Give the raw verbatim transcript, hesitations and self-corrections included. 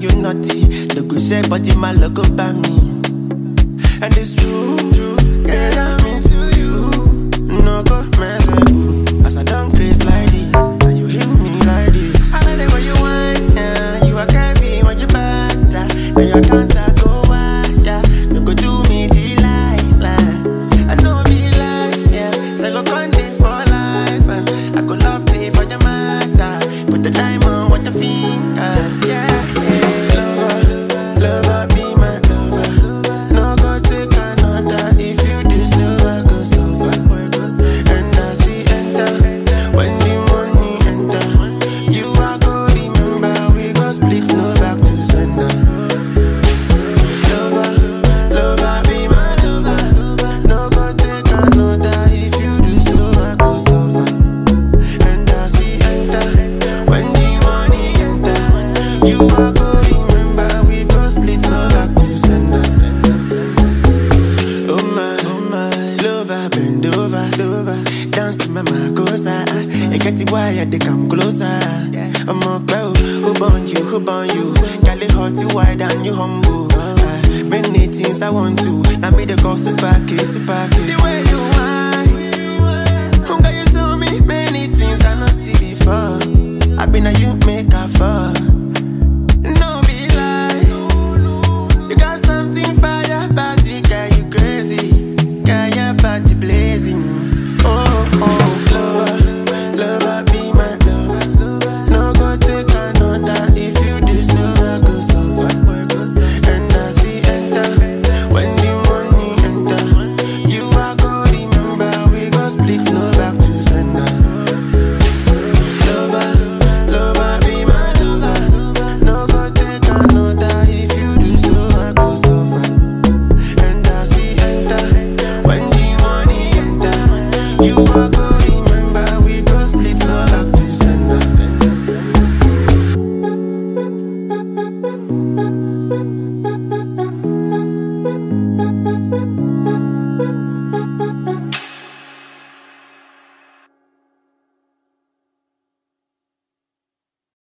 and you naughty. No go share, but in my logo by me. And it's true, true. Get I'm into you. No go mess with you. As I don't craze like this, and you heal me like this. I like the way you whine, yeah. You are carry when you better. Now your can't go wild, yeah. You go do me delight, like. I know be like, yeah. So go conde for life, and I go love me for your matter. Put the diamond with the finger, yeah. Lover, lover, be my lover. No go take another. If you do so, I go so far. And I see enter when the money enter. You are go remember we go split no back to sender. Lover, lover, be my lover. No go take another. If you do so, I go so far. And I see enter when the money enter. You are go remember we go split no back to sender. Oh my, oh my, lover, bend over, lover. Dance to my makosa. I get it wired, they come closer. I'm a girl, who born you, who born you. Girl, it hot, you wide and you humble. Ah, many things I want to. Now me the call super kiss, super kiss. The way you whine, who got you show me many things I not see before. I been a you make a fall.